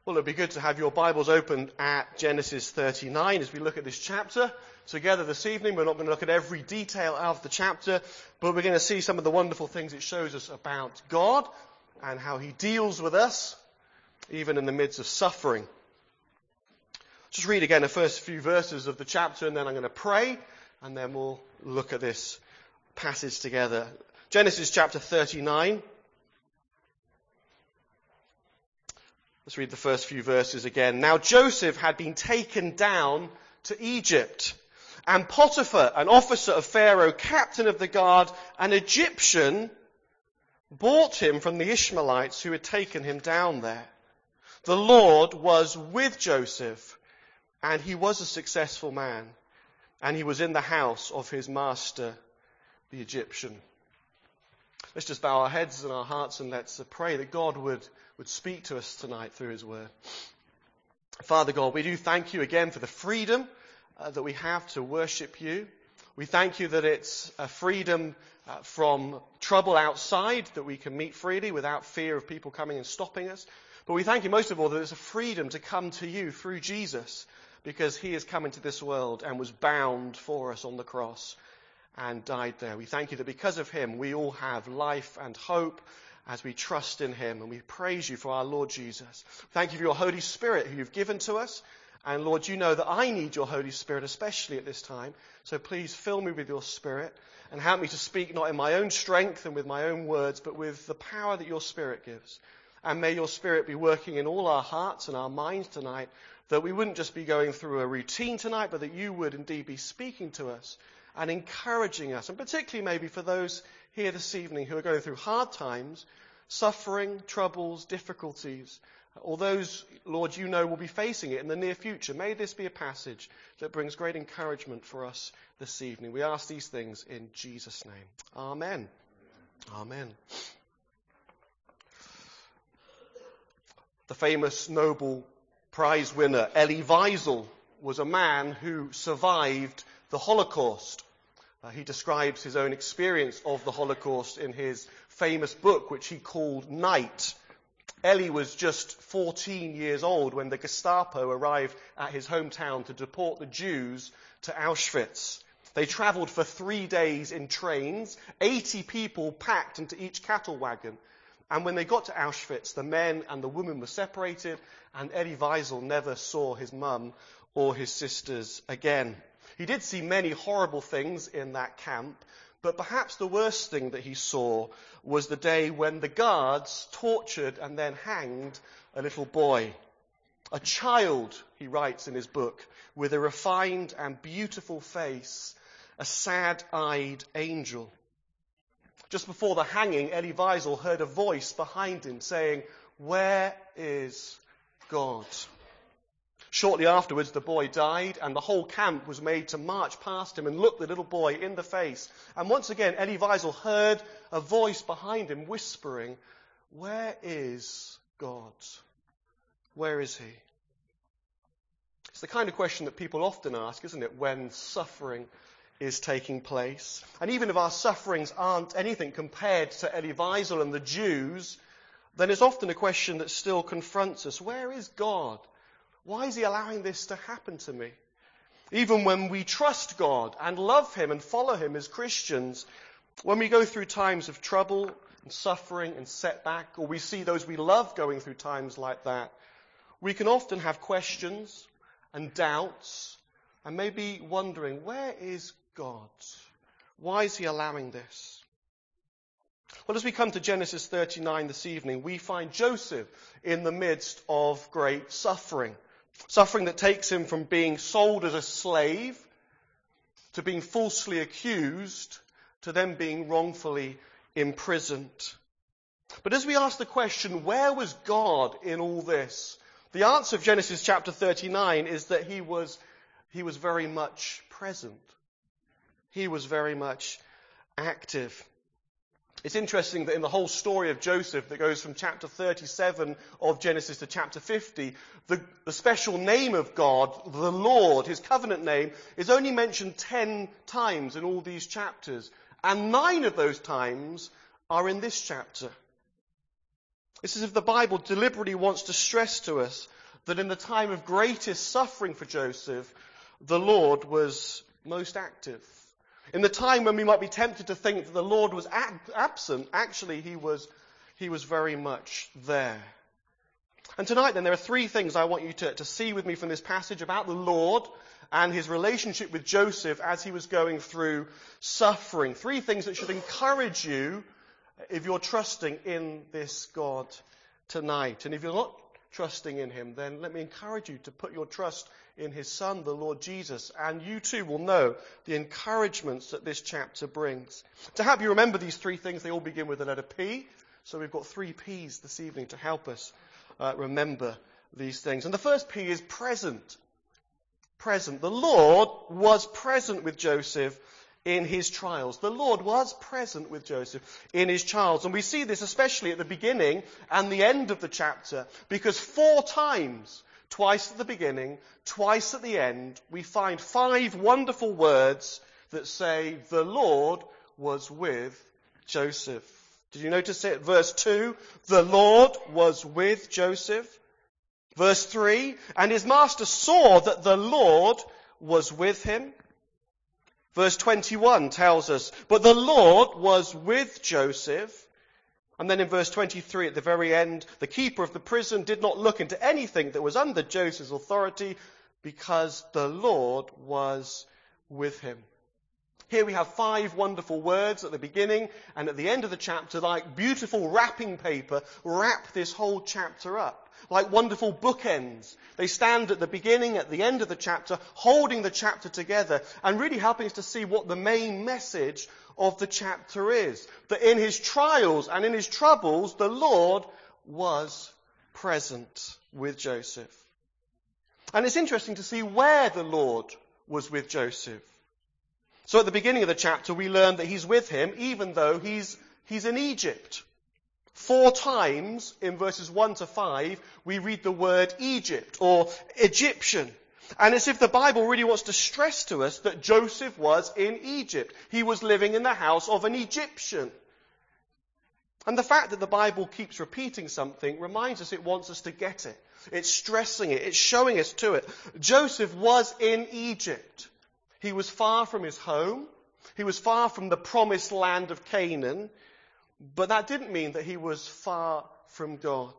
Well, it'd be good to have your Bibles open at Genesis 39 as we look at this chapter together this evening. We're not going to look at every detail of the chapter, but we're going to see some of the wonderful things it shows us about God and how he deals with us, even in the midst of suffering. Just read again the first few verses of the chapter, and then I'm going to pray, and then we'll look at this passage together. Genesis chapter 39. Let's read the first few verses again. Now Joseph had been taken down to Egypt, and Potiphar, an officer of Pharaoh, captain of the guard, an Egyptian, bought him from the Ishmaelites who had taken him down there. The Lord was with Joseph, and he was a successful man, and he was in the house of his master, the Egyptian. Let's just bow our heads and our hearts and let's pray that God would speak to us tonight through his word. Father God, we do thank you again for the freedom that we have to worship you. We thank you that it's a freedom from trouble outside, that we can meet freely without fear of people coming and stopping us. But we thank you most of all that it's a freedom to come to you through Jesus, because he has come into this world and was bound for us on the cross and died there. We thank you that because of him we all have life and hope as we trust in him, and we praise you for our Lord Jesus. Thank you for your Holy Spirit who you've given to us, and Lord, you know that I need your Holy Spirit especially at this time, so please fill me with your Spirit and help me to speak not in my own strength and with my own words, but with the power that your Spirit gives. And may your Spirit be working in all our hearts and our minds tonight, that we wouldn't just be going through a routine tonight, but that you would indeed be speaking to us and encouraging us, and particularly maybe for those here this evening who are going through hard times, suffering, troubles, difficulties, or those, Lord, you know will be facing it in the near future. May this be a passage that brings great encouragement for us this evening. We ask these things in Jesus' name. Amen. Amen. The famous Nobel Prize winner Elie Wiesel was a man who survived the Holocaust. He describes his own experience of the Holocaust in his famous book, which he called Night. Elie was just 14 years old when the Gestapo arrived at his hometown to deport the Jews to Auschwitz. They travelled for 3 days in trains, 80 people packed into each cattle wagon. And when they got to Auschwitz, the men and the women were separated, and Elie Wiesel never saw his mum or his sisters again. He did see many horrible things in that camp, but perhaps the worst thing that he saw was the day when the guards tortured and then hanged a little boy. A child, he writes in his book, with a refined and beautiful face, a sad-eyed angel. Just before the hanging, Elie Wiesel heard a voice behind him saying, "Where is God?" Shortly afterwards, the boy died, and the whole camp was made to march past him and look the little boy in the face. And once again, Elie Wiesel heard a voice behind him whispering, "Where is God? Where is he?" It's the kind of question that people often ask, isn't it, when suffering is taking place. And even if our sufferings aren't anything compared to Elie Wiesel and the Jews, then it's often a question that still confronts us. Where is God? Why is he allowing this to happen to me? Even when we trust God and love him and follow him as Christians, when we go through times of trouble and suffering and setback, or we see those we love going through times like that, we can often have questions and doubts and maybe wondering, where is God? Why is he allowing this? Well, as we come to Genesis 39 this evening, we find Joseph in the midst of great suffering. Suffering that takes him from being sold as a slave to being falsely accused to then being wrongfully imprisoned. But as we ask the question, where was God in all this? The answer of Genesis chapter 39 is that he was very much present. He was very much active. It's interesting that in the whole story of Joseph that goes from chapter 37 of Genesis to chapter 50, the special name of God, the Lord, his covenant name, is only mentioned 10 times in all these chapters. And 9 of those times are in this chapter. It's as if the Bible deliberately wants to stress to us that in the time of greatest suffering for Joseph, the Lord was most active. In the time when we might be tempted to think that the Lord was absent, actually he was very much there. And tonight then, there are three things I want you to see with me from this passage about the Lord and his relationship with Joseph as he was going through suffering. Three things that should encourage you if you're trusting in this God tonight. And if you're not trusting in him, then let me encourage you to put your trust in his Son, the Lord Jesus, and you too will know the encouragements that this chapter brings. To help you remember these three things, they all begin with the letter P. So we've got three P's this evening to help us remember these things. And the first P is present. Present. The Lord was present with Joseph in his trials. The Lord was present with Joseph in his trials. And we see this especially at the beginning and the end of the chapter, because 4 times, twice at the beginning, twice at the end, we find 5 wonderful words that say, the Lord was with Joseph. Did you notice it? Verse 2, the Lord was with Joseph. Verse 3, and his master saw that the Lord was with him. Verse 21 tells us, but the Lord was with Joseph. And then in verse 23 at the very end, the keeper of the prison did not look into anything that was under Joseph's authority because the Lord was with him. Here we have 5 wonderful words at the beginning and at the end of the chapter, like beautiful wrapping paper, wrap this whole chapter up. Like wonderful bookends. They stand at the beginning, at the end of the chapter, holding the chapter together and really helping us to see what the main message of the chapter is. That in his trials and in his troubles, the Lord was present with Joseph. And it's interesting to see where the Lord was with Joseph. So at the beginning of the chapter, we learn that he's with him even though he's in Egypt. 4 times in verses 1 to 5, we read the word Egypt or Egyptian. And it's as if the Bible really wants to stress to us that Joseph was in Egypt. He was living in the house of an Egyptian. And the fact that the Bible keeps repeating something reminds us it wants us to get it. It's stressing it. It's showing us to it. Joseph was in Egypt. He was far from his home. He was far from the promised land of Canaan. But that didn't mean that he was far from God.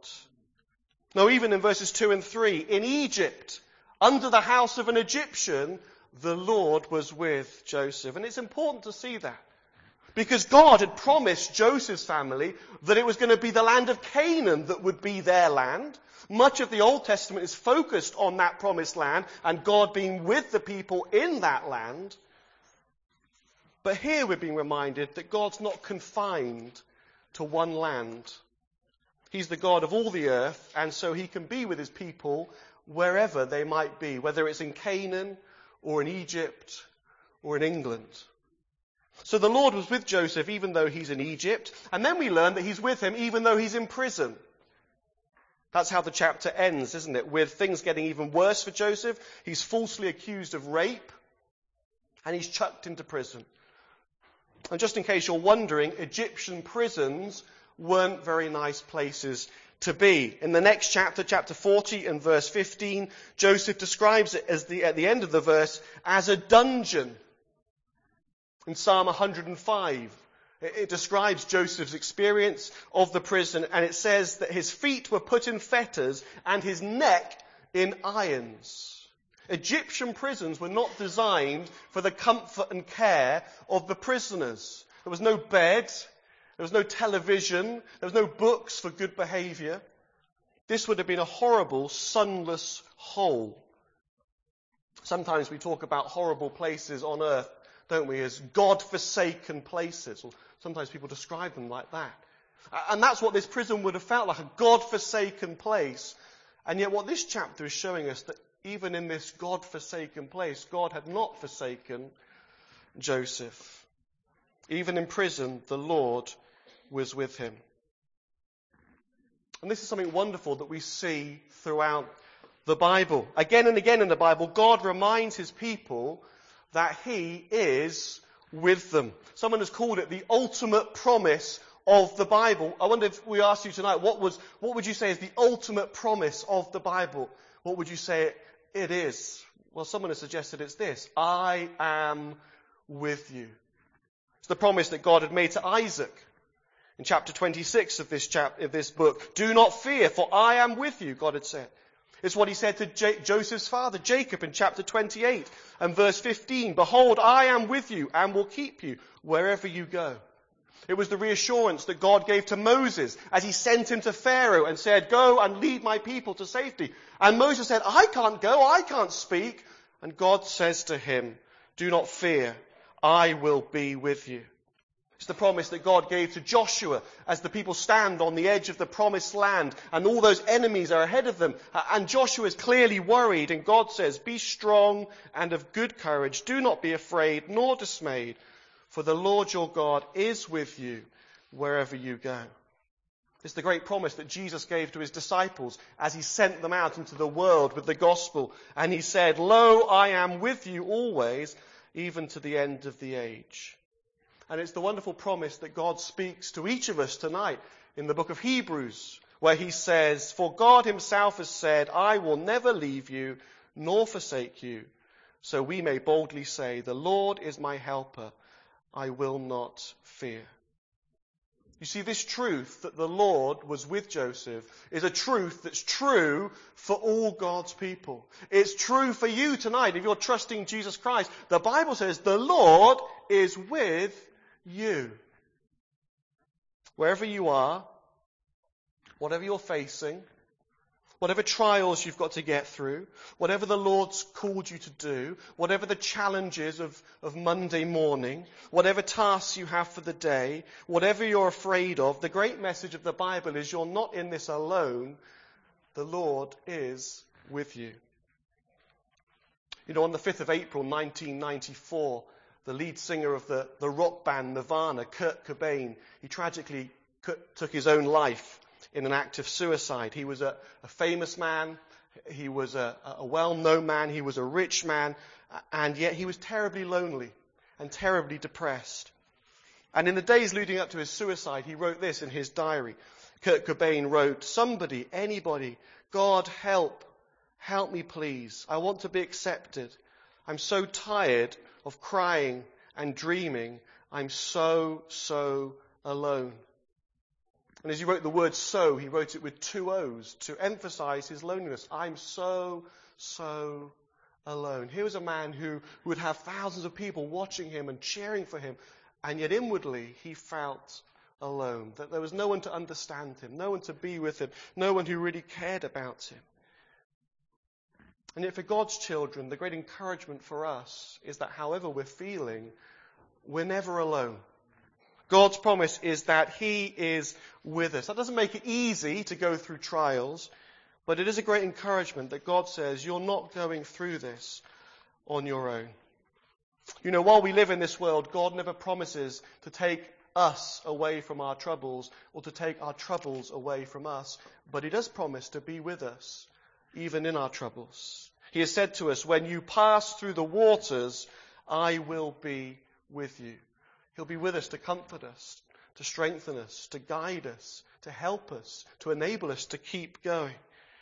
No, even in verses 2 and 3, in Egypt, under the house of an Egyptian, the Lord was with Joseph. And it's important to see that. Because God had promised Joseph's family that it was going to be the land of Canaan that would be their land. Much of the Old Testament is focused on that promised land and God being with the people in that land. But here we're being reminded that God's not confined to one land. He's the God of all the earth, and so he can be with his people wherever they might be, whether it's in Canaan or in Egypt or in England. So the Lord was with Joseph even though he's in Egypt, and then we learn that he's with him even though he's in prison. That's how the chapter ends, isn't it? With things getting even worse for Joseph. He's falsely accused of rape, and he's chucked into prison. And just in case you're wondering, Egyptian prisons weren't very nice places to be. In the next chapter, chapter 40 and verse 15, Joseph describes it as at the end of the verse as a dungeon. In Psalm 105, it describes Joseph's experience of the prison, and it says that his feet were put in fetters and his neck in irons. Egyptian prisons were not designed for the comfort and care of the prisoners. There was no bed, there was no television, there was no books for good behavior. This would have been a horrible, sunless hole. Sometimes we talk about horrible places on earth, don't we, as God-forsaken places. Or sometimes people describe them like that. And that's what this prison would have felt like, a God-forsaken place. And yet what this chapter is showing us, that even in this God-forsaken place, God had not forsaken Joseph. Even in prison, the Lord was with him. And this is something wonderful that we see throughout the Bible. Again and again in the Bible, God reminds his people that he is with them. Someone has called it the ultimate promise of the Bible. I wonder if we asked you tonight, what would you say is the ultimate promise of the Bible? What would you say it is? Well, someone has suggested it's this: I am with you. It's the promise that God had made to Isaac in chapter 26 of this book. Do not fear, for I am with you, God had said. It's what he said to Joseph's father, Jacob, in chapter 28 and verse 15. Behold, I am with you and will keep you wherever you go. It was the reassurance that God gave to Moses as he sent him to Pharaoh and said, go and lead my people to safety. And Moses said, I can't go, I can't speak. And God says to him, do not fear, I will be with you. It's the promise that God gave to Joshua as the people stand on the edge of the promised land and all those enemies are ahead of them. And Joshua is clearly worried, and God says, be strong and of good courage. Do not be afraid nor dismayed, for the Lord your God is with you wherever you go. It's the great promise that Jesus gave to his disciples as he sent them out into the world with the gospel. And he said, lo, I am with you always, even to the end of the age. And it's the wonderful promise that God speaks to each of us tonight in the book of Hebrews, where he says, for God himself has said, I will never leave you nor forsake you. So we may boldly say, the Lord is my helper. I will not fear. You see, this truth that the Lord was with Joseph is a truth that's true for all God's people. It's true for you tonight if you're trusting Jesus Christ. The Bible says the Lord is with you. Wherever you are, whatever you're facing, whatever trials you've got to get through, whatever the Lord's called you to do, whatever the challenges of Monday morning, whatever tasks you have for the day, whatever you're afraid of, the great message of the Bible is you're not in this alone. The Lord is with you. You know, on the 5th of April 1994, the lead singer of the rock band Nirvana, Kurt Cobain, he tragically took his own life in an act of suicide. He was a famous man. He was a well-known man. He was a rich man. And yet he was terribly lonely and terribly depressed. And in the days leading up to his suicide, he wrote this in his diary. Kurt Cobain wrote, somebody, anybody, God help me please. I want to be accepted. I'm so tired of crying and dreaming. I'm so alone. And as he wrote the word so, he wrote it with 2 O's to emphasize his loneliness. I'm so alone. Here was a man who would have thousands of people watching him and cheering for him, and yet inwardly he felt alone, that there was no one to understand him, no one to be with him, no one who really cared about him. And yet for God's children, the great encouragement for us is that however we're feeling, we're never alone. God's promise is that he is with us. That doesn't make it easy to go through trials, but it is a great encouragement that God says you're not going through this on your own. You know, while we live in this world, God never promises to take us away from our troubles or to take our troubles away from us, but he does promise to be with us, even in our troubles. He has said to us, when you pass through the waters, I will be with you. He'll be with us to comfort us, to strengthen us, to guide us, to help us, to enable us to keep going.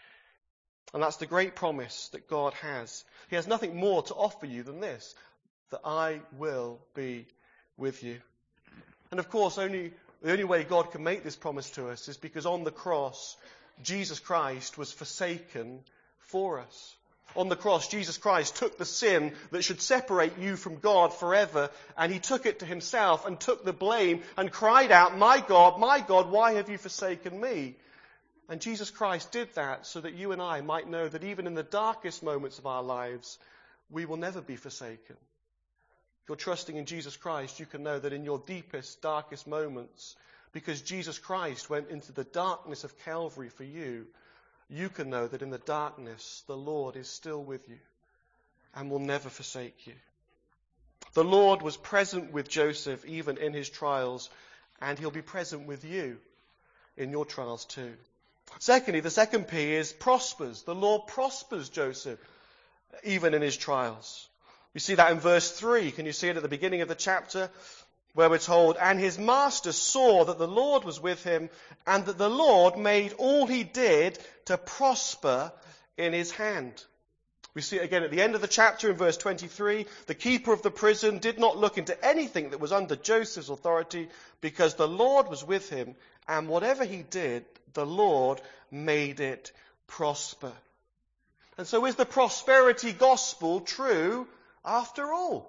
And that's the great promise that God has. He has nothing more to offer you than this, that I will be with you. And of course, the only way God can make this promise to us is because on the cross, Jesus Christ was forsaken for us. On the cross, Jesus Christ took the sin that should separate you from God forever, and he took it to himself and took the blame and cried out, my God, why have you forsaken me? And Jesus Christ did that so that you and I might know that even in the darkest moments of our lives, we will never be forsaken. If you're trusting in Jesus Christ, you can know that in your deepest, darkest moments, because Jesus Christ went into the darkness of Calvary for you, you can know that in the darkness, the Lord is still with you and will never forsake you. The Lord was present with Joseph even in his trials, and he'll be present with you in your trials too. Secondly, the second P is prospers. The Lord prospers Joseph even in his trials. We see that in verse 3. Can you see it at the beginning of the chapter? where we're told, and his master saw that the Lord was with him, and that the Lord made all he did to prosper in his hand. We see it again at the end of the chapter in verse 23. The keeper of the prison did not look into anything that was under Joseph's authority, because the Lord was with him, and whatever he did, the Lord made it prosper. And so is the prosperity gospel true after all?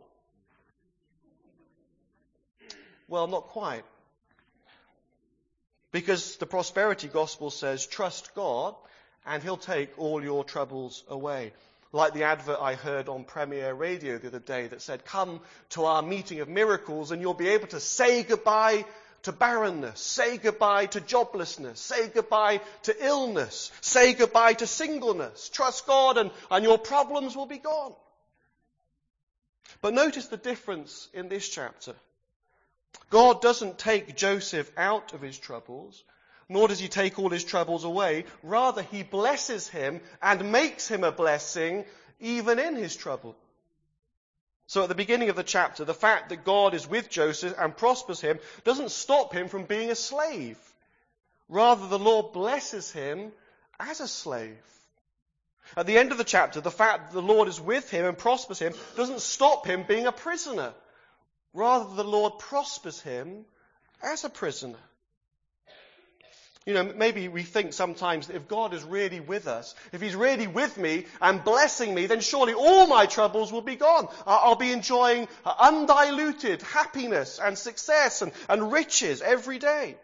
Well, not quite. Because the prosperity gospel says, trust God and he'll take all your troubles away. Like the advert I heard on Premier Radio the other day that said, come to our meeting of miracles and you'll be able to say goodbye to barrenness, say goodbye to joblessness, say goodbye to illness, say goodbye to singleness. Trust God and your problems will be gone. But notice the difference in this chapter. God doesn't take Joseph out of his troubles, nor does he take all his troubles away. Rather, he blesses him and makes him a blessing even in his trouble. So at the beginning of the chapter, the fact that God is with Joseph and prospers him doesn't stop him from being a slave. Rather, the Lord blesses him as a slave. At the end of the chapter, the fact that the Lord is with him and prospers him doesn't stop him being a prisoner. Rather, the Lord prospers him as a prisoner. You know, maybe we think sometimes that if God is really with us, if he's really with me and blessing me, then surely all my troubles will be gone. I'll be enjoying undiluted happiness and success and riches every day.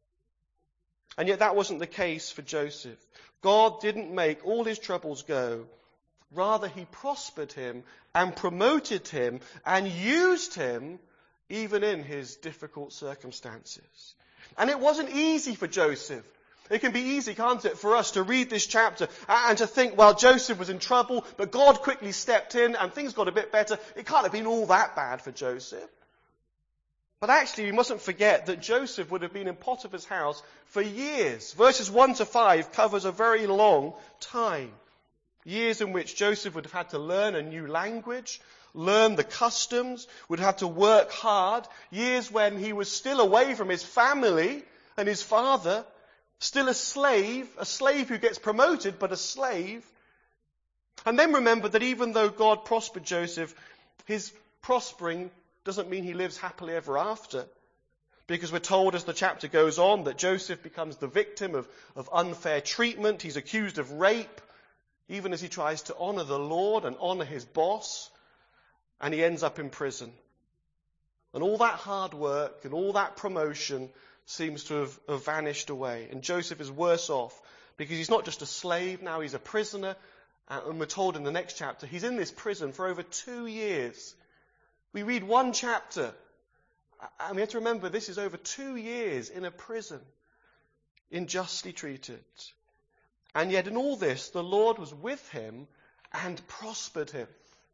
And yet that wasn't the case for Joseph. God didn't make all his troubles go. Rather, he prospered him and promoted him and used him even in his difficult circumstances. And it wasn't easy for Joseph. It can be easy, can't it, for us to read this chapter and to think, well, Joseph was in trouble, but God quickly stepped in and things got a bit better. It can't have been all that bad for Joseph. But actually, we mustn't forget that Joseph would have been in Potiphar's house for years. Verses 1 to 5 covers a very long time. Years in which Joseph would have had to learn a new language, learn the customs, would have to work hard. Years when he was still away from his family and his father, still a slave who gets promoted, but a slave. And then remember that even though God prospered Joseph, his prospering doesn't mean he lives happily ever after. Because we're told as the chapter goes on that Joseph becomes the victim of unfair treatment. He's accused of rape, even as he tries to honor the Lord and honor his boss. And he ends up in prison. And all that hard work and all that promotion seems to have vanished away. And Joseph is worse off because he's not just a slave, now he's a prisoner. And we're told in the next chapter, he's in this prison for over 2 years. We read one chapter, and we have to remember this is over 2 years in a prison, unjustly treated. And yet in all this, the Lord was with him and prospered him.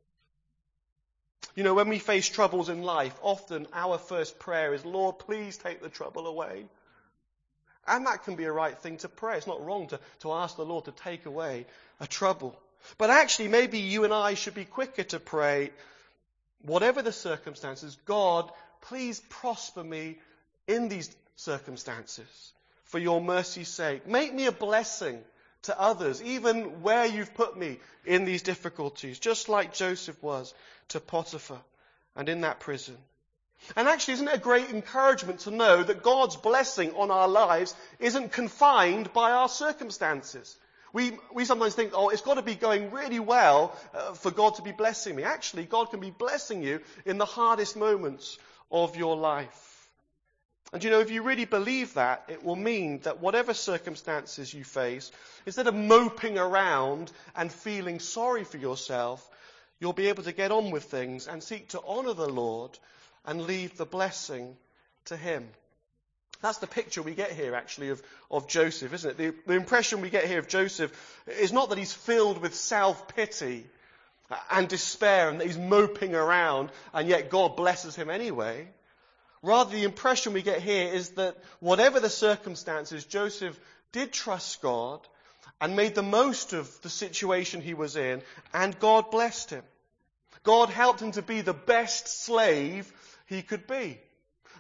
You know, when we face troubles in life, often our first prayer is, Lord, please take the trouble away. And that can be a right thing to pray. It's not wrong to ask the Lord to take away a trouble. But actually, maybe you and I should be quicker to pray, whatever the circumstances, God, please prosper me in these circumstances for your mercy's sake. Make me a blessing to others, even where you've put me in these difficulties, just like Joseph was to Potiphar and in that prison. And actually, isn't it a great encouragement to know that God's blessing on our lives isn't confined by our circumstances? We sometimes think, oh, it's got to be going really well for God to be blessing me. Actually, God can be blessing you in the hardest moments of your life. And you know, if you really believe that, it will mean that whatever circumstances you face, instead of moping around and feeling sorry for yourself, you'll be able to get on with things and seek to honor the Lord and leave the blessing to him. That's the picture we get here, actually, of Joseph, isn't it? The impression we get here of Joseph is not that he's filled with self-pity and despair and that he's moping around and yet God blesses him anyway. Rather, the impression we get here is that whatever the circumstances, Joseph did trust God and made the most of the situation he was in, and God blessed him. God helped him to be the best slave he could be.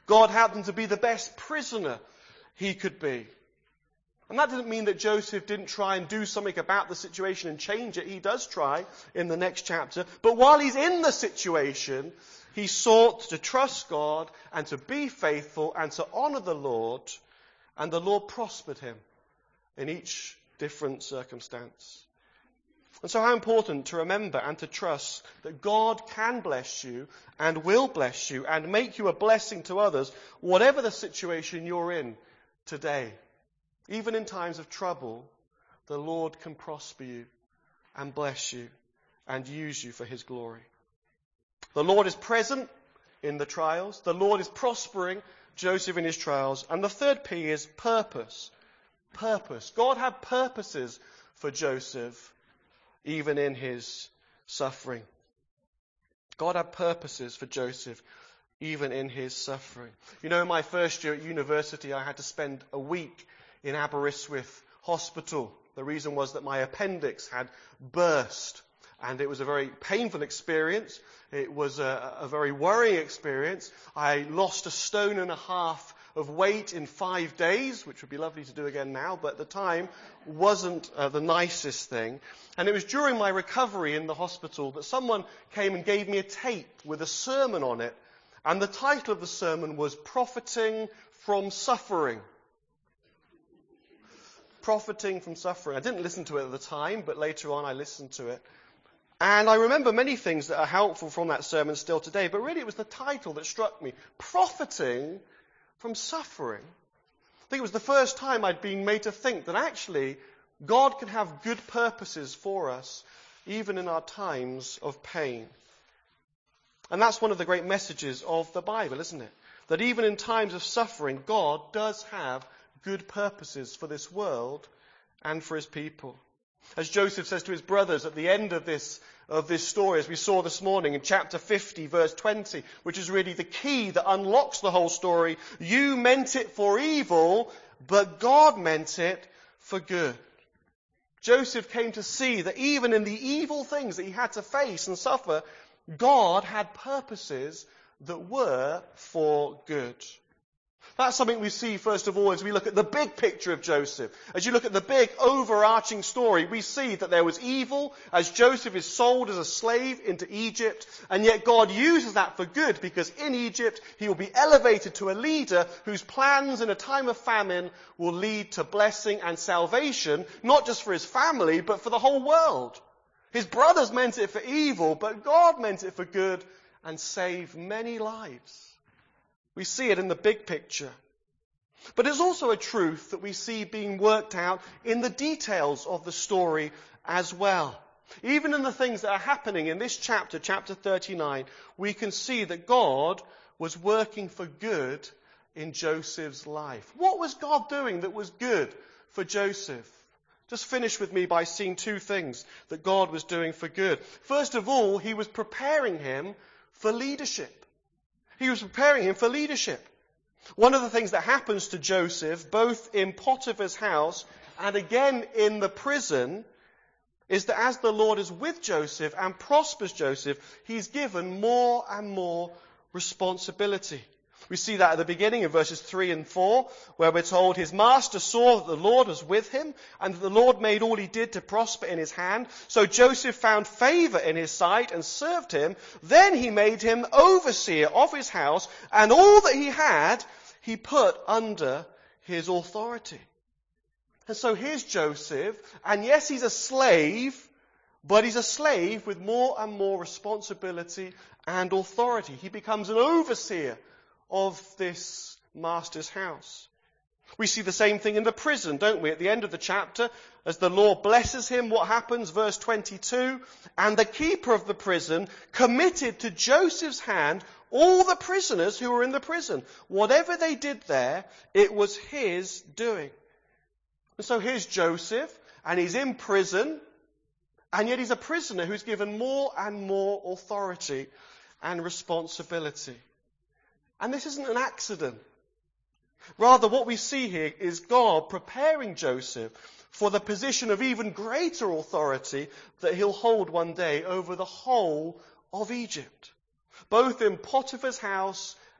God helped him to be the best prisoner he could be. And that didn't mean that Joseph didn't try and do something about the situation and change it. He does try in the next chapter. But while he's in the situation, he sought to trust God and to be faithful and to honor the Lord. And the Lord prospered him in each different circumstance. And so how important to remember and to trust that God can bless you and will bless you and make you a blessing to others, whatever the situation you're in today. Even in times of trouble, the Lord can prosper you and bless you and use you for his glory. The Lord is present in the trials. The Lord is prospering Joseph in his trials. And the third P is purpose. Purpose. God had purposes for Joseph even in his suffering. God had purposes for Joseph even in his suffering. You know, in my first year at university, I had to spend a week in Aberystwyth Hospital. The reason was that my appendix had burst, and it was a very painful experience. It was a very worrying experience. I lost 1.5 stones of weight in 5 days, which would be lovely to do again now, but at the time wasn't the nicest thing. And it was during my recovery in the hospital that someone came and gave me a tape with a sermon on it. And the title of the sermon was Profiting from Suffering. Profiting from suffering. I didn't listen to it at the time, but later on I listened to it. And I remember many things that are helpful from that sermon still today, but really it was the title that struck me. Profiting from suffering. I think it was the first time I'd been made to think that actually God can have good purposes for us, even in our times of pain. And that's one of the great messages of the Bible, isn't it? That even in times of suffering, God does have good purposes for this world and for his people. As Joseph says to his brothers at the end of this story, as we saw this morning in chapter 50, verse 20, which is really the key that unlocks the whole story. You meant it for evil, but God meant it for good. Joseph came to see that even in the evil things that he had to face and suffer, God had purposes that were for good. That's something we see, first of all, as we look at the big picture of Joseph. As you look at the big overarching story, we see that there was evil as Joseph is sold as a slave into Egypt, and yet God uses that for good, because in Egypt he will be elevated to a leader whose plans in a time of famine will lead to blessing and salvation, not just for his family, but for the whole world. His brothers meant it for evil, but God meant it for good and saved many lives. We see it in the big picture. But it's also a truth that we see being worked out in the details of the story as well. Even in the things that are happening in this chapter, chapter 39, we can see that God was working for good in Joseph's life. What was God doing that was good for Joseph? Just finish with me by seeing two things that God was doing for good. First of all, he was preparing him for leadership. He was preparing him for leadership. One of the things that happens to Joseph, both in Potiphar's house and again in the prison, is that as the Lord is with Joseph and prospers Joseph, he's given more and more responsibility. We see that at the beginning in verses 3 and 4, where we're told his master saw that the Lord was with him, and that the Lord made all he did to prosper in his hand. So Joseph found favor in his sight and served him. Then he made him overseer of his house, and all that he had, he put under his authority. And so here's Joseph, and yes, he's a slave, but he's a slave with more and more responsibility and authority. He becomes an overseer of this master's house. We see the same thing in the prison, don't we? At the end of the chapter, as the Lord blesses him, what happens? Verse 22, and the keeper of the prison committed to Joseph's hand all the prisoners who were in the prison. Whatever they did there, it was his doing. And so here's Joseph, and he's in prison, and yet he's a prisoner who's given more and more authority and responsibility. And this isn't an accident. Rather, what we see here is God preparing Joseph for the position of even greater authority that he'll hold one day over the whole of Egypt, both in Potiphar's house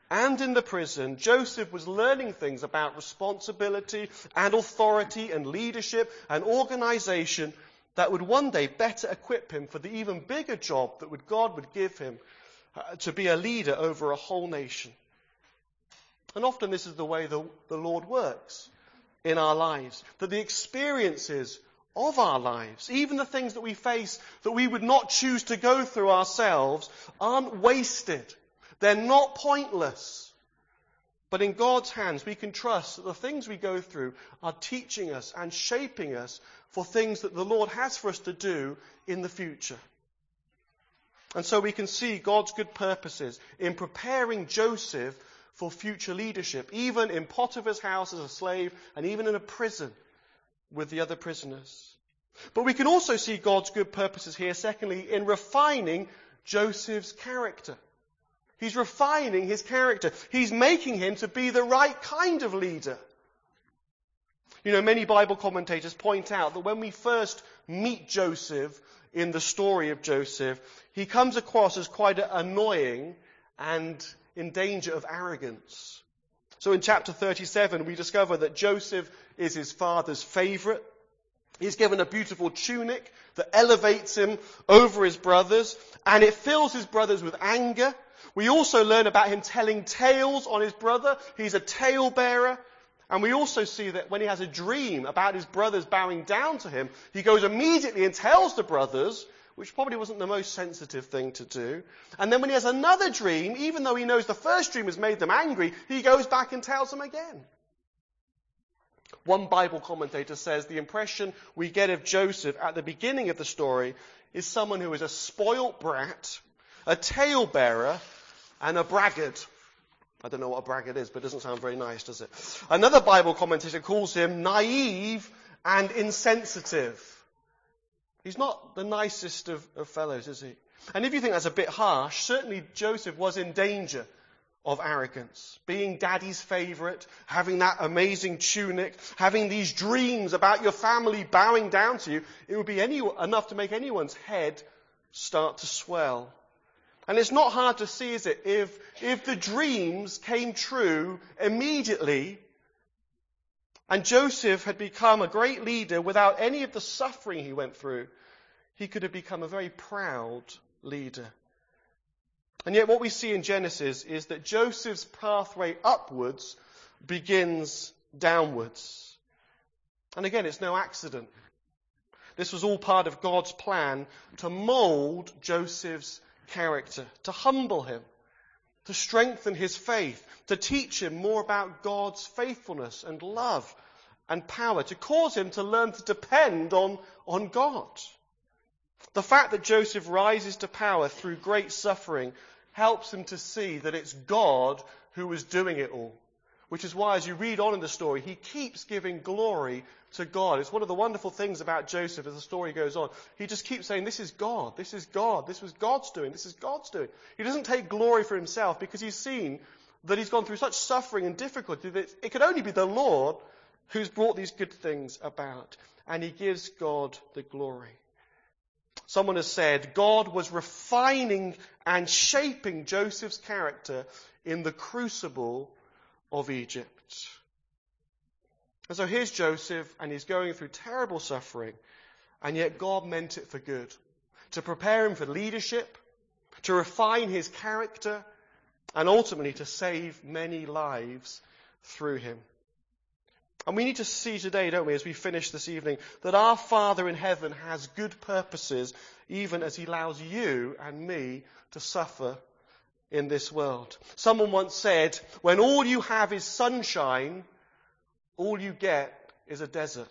and in the prison, Joseph was learning things about responsibility and authority and leadership and organization that would one day better equip him for the even bigger job that God would give him to be a leader over a whole nation. And often this is the way the Lord works in our lives, that the experiences of our lives, even the things that we face that we would not choose to go through ourselves, aren't wasted. They're not pointless. But in God's hands, we can trust that the things we go through are teaching us and shaping us for things that the Lord has for us to do in the future. And so we can see God's good purposes in preparing Joseph for future leadership, even in Potiphar's house as a slave and even in a prison with the other prisoners. But we can also see God's good purposes here, secondly, in refining Joseph's character. He's refining his character. He's making him to be the right kind of leader. You know, many Bible commentators point out that when we first meet Joseph in the story of Joseph, he comes across as quite annoying and in danger of arrogance. So in chapter 37, we discover that Joseph is his father's favorite. He's given a beautiful tunic that elevates him over his brothers, and it fills his brothers with anger. We also learn about him telling tales on his brother. He's a talebearer. And we also see that when he has a dream about his brothers bowing down to him, he goes immediately and tells the brothers, which probably wasn't the most sensitive thing to do. And then when he has another dream, even though he knows the first dream has made them angry, he goes back and tells them again. One Bible commentator says the impression we get of Joseph at the beginning of the story is someone who is a spoilt brat, a talebearer, and a braggart. I don't know what a braggart is, but it doesn't sound very nice, does it? Another Bible commentator calls him naive and insensitive. He's not the nicest of fellows, is he? And if you think that's a bit harsh, certainly Joseph was in danger of arrogance. Being daddy's favorite, having that amazing tunic, having these dreams about your family bowing down to you, it would be enough to make anyone's head start to swell. And it's not hard to see, is it? If the dreams came true immediately, and Joseph had become a great leader without any of the suffering he went through, he could have become a very proud leader. And yet what we see in Genesis is that Joseph's pathway upwards begins downwards. And again, it's no accident. This was all part of God's plan to mold Joseph's character, to humble him, to strengthen his faith, to teach him more about God's faithfulness and love and power, to cause him to learn to depend on God. The fact that Joseph rises to power through great suffering helps him to see that it's God who is doing it all. Which is why, as you read on in the story, he keeps giving glory to God. It's one of the wonderful things about Joseph as the story goes on. He just keeps saying, this is God, this is God, this was God's doing, this is God's doing. He doesn't take glory for himself because he's seen that he's gone through such suffering and difficulty that it could only be the Lord who's brought these good things about. And he gives God the glory. Someone has said, God was refining and shaping Joseph's character in the crucible of Egypt. And so here's Joseph, and he's going through terrible suffering, and yet God meant it for good. To prepare him for leadership, to refine his character, and ultimately to save many lives through him. And we need to see today, don't we, as we finish this evening, that our Father in heaven has good purposes, even as he allows you and me to suffer in this world. Someone once said, when all you have is sunshine, all you get is a desert.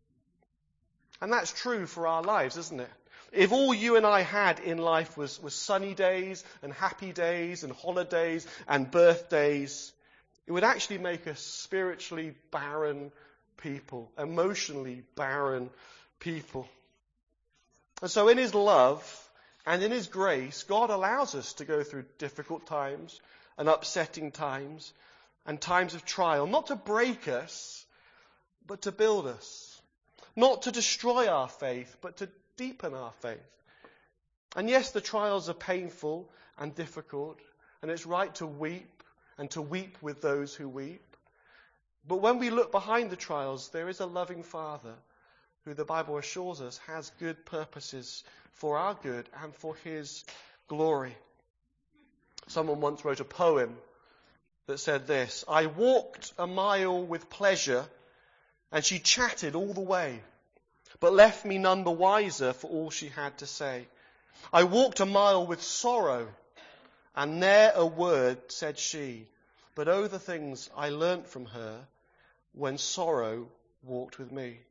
And that's true for our lives, isn't it? If all you and I had in life was sunny days and happy days and holidays and birthdays, it would actually make us spiritually barren people, emotionally barren people. And so in his love and in his grace, God allows us to go through difficult times and upsetting times and times of trial, not to break us, but to build us. Not to destroy our faith, but to deepen our faith. And yes, the trials are painful and difficult, and it's right to weep and to weep with those who weep. But when we look behind the trials, there is a loving Father who the Bible assures us has good purposes for our good and for his glory. Someone once wrote a poem that said this: I walked a mile with pleasure, and she chatted all the way, but left me none the wiser for all she had to say. I walked a mile with sorrow, and ne'er a word said she, but oh, the things I learnt from her when sorrow walked with me.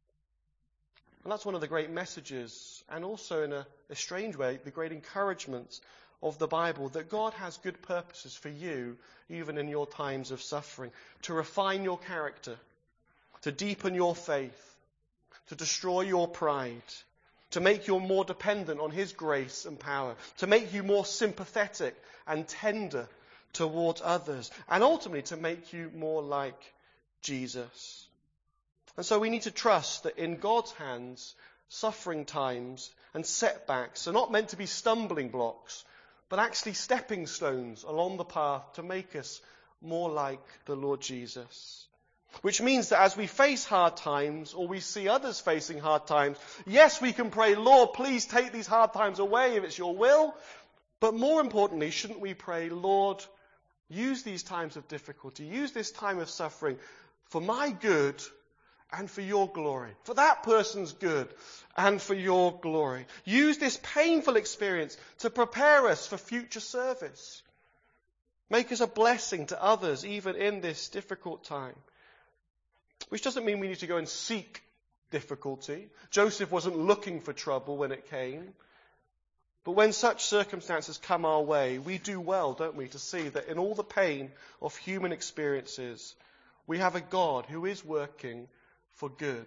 And that's one of the great messages, and also in a strange way, the great encouragement of the Bible, that God has good purposes for you, even in your times of suffering, to refine your character, to deepen your faith, to destroy your pride, to make you more dependent on his grace and power, to make you more sympathetic and tender towards others, and ultimately to make you more like Jesus. And so we need to trust that in God's hands, suffering times and setbacks are not meant to be stumbling blocks, but actually stepping stones along the path to make us more like the Lord Jesus. Which means that as we face hard times, or we see others facing hard times, yes, we can pray, Lord, please take these hard times away if it's your will. But more importantly, shouldn't we pray, Lord, use these times of difficulty, use this time of suffering for my good and for your glory, for that person's good and for your glory. Use this painful experience to prepare us for future service. Make us a blessing to others, even in this difficult time. Which doesn't mean we need to go and seek difficulty. Joseph wasn't looking for trouble when it came. But when such circumstances come our way, we do well, don't we, to see that in all the pain of human experiences, we have a God who is working for good.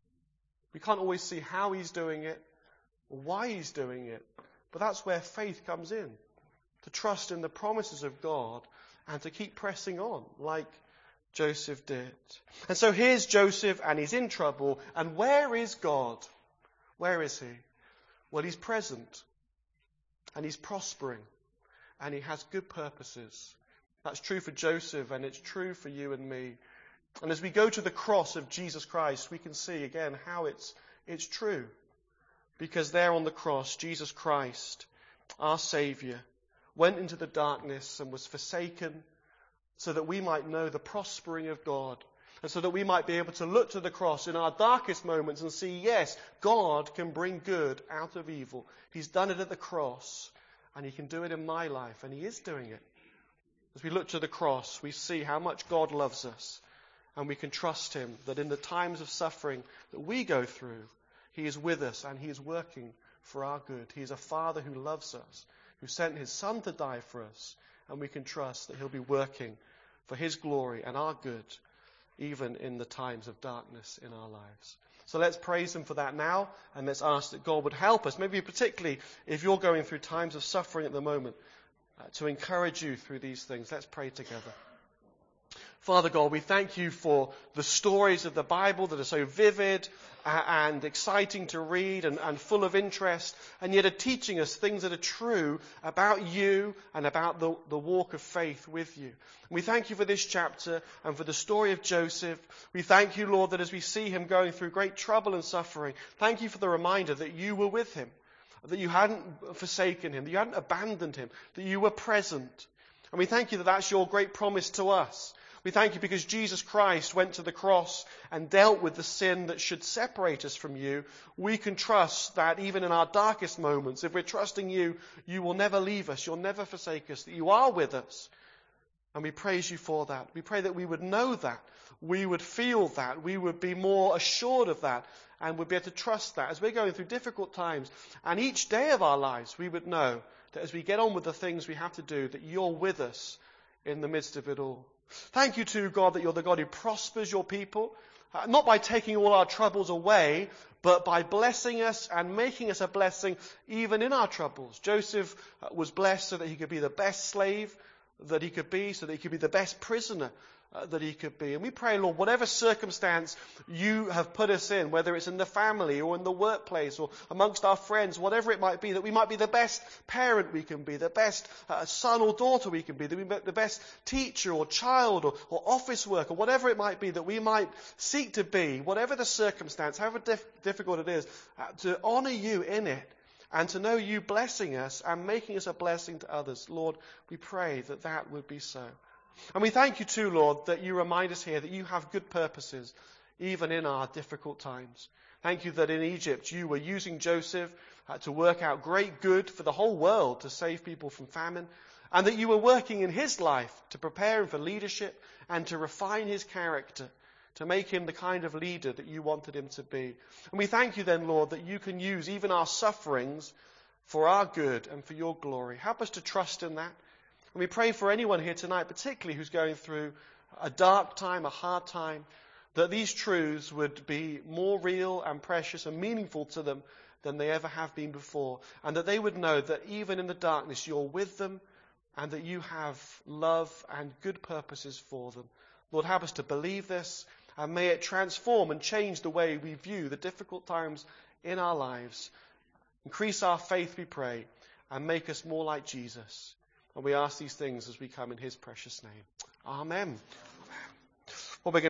We can't always see how he's doing it or why he's doing it, but that's where faith comes in, to trust in the promises of God and to keep pressing on like Joseph did. And so here's Joseph, and he's in trouble. And where is God? Where is he? Well, he's present, and he's prospering, and he has good purposes. That's true for Joseph, and it's true for you and me. And as we go to the cross of Jesus Christ, we can see again how it's true. Because there on the cross, Jesus Christ, our Saviour, went into the darkness and was forsaken, so that we might know the prospering of God, and so that we might be able to look to the cross in our darkest moments and see, yes, God can bring good out of evil. He's done it at the cross, and he can do it in my life, and he is doing it. As we look to the cross, we see how much God loves us, and we can trust him that in the times of suffering that we go through, he is with us, and he is working for our good. He is a Father who loves us, who sent his Son to die for us, and we can trust that he'll be working for his glory and our good, even in the times of darkness in our lives. So let's praise him for that now, and let's ask that God would help us, maybe particularly if you're going through times of suffering at the moment, to encourage you through these things. Let's pray together. Father God, we thank you for the stories of the Bible that are so vivid and exciting to read and full of interest, and yet are teaching us things that are true about you and about the walk of faith with you. And we thank you for this chapter and for the story of Joseph. We thank you, Lord, that as we see him going through great trouble and suffering, thank you for the reminder that you were with him, that you hadn't forsaken him, that you hadn't abandoned him, that you were present. And we thank you that that's your great promise to us. We thank you because Jesus Christ went to the cross and dealt with the sin that should separate us from you. We can trust that even in our darkest moments, if we're trusting you, you will never leave us, you'll never forsake us, that you are with us. And we praise you for that. We pray that we would know that, we would feel that, we would be more assured of that, and would be able to trust that as we're going through difficult times. And each day of our lives, we would know that as we get on with the things we have to do, that you're with us in the midst of it all. Thank you too, God, that you're the God who prospers your people, not by taking all our troubles away, but by blessing us and making us a blessing even in our troubles. Joseph was blessed so that he could be the best slave that he could be, so that he could be the best prisoner that he could be. And we pray, Lord, whatever circumstance you have put us in, whether it's in the family or in the workplace or amongst our friends, whatever it might be, that we might be the best parent we can be, the best son or daughter we can be, that we might be the best teacher or child or office worker, whatever it might be, that we might seek to be, whatever the circumstance, however difficult it is, to honour you in it and to know you blessing us and making us a blessing to others. Lord, we pray that that would be so. And we thank you too, Lord, that you remind us here that you have good purposes, even in our difficult times. Thank you that in Egypt you were using Joseph to work out great good for the whole world, to save people from famine, and that you were working in his life to prepare him for leadership and to refine his character, to make him the kind of leader that you wanted him to be. And we thank you then, Lord, that you can use even our sufferings for our good and for your glory. Help us to trust in that. And we pray for anyone here tonight, particularly who's going through a dark time, a hard time, that these truths would be more real and precious and meaningful to them than they ever have been before. And that they would know that even in the darkness, you're with them and that you have love and good purposes for them. Lord, help us to believe this, and may it transform and change the way we view the difficult times in our lives. Increase our faith, we pray, and make us more like Jesus. And we ask these things as we come in his precious name. Amen. Well, we're going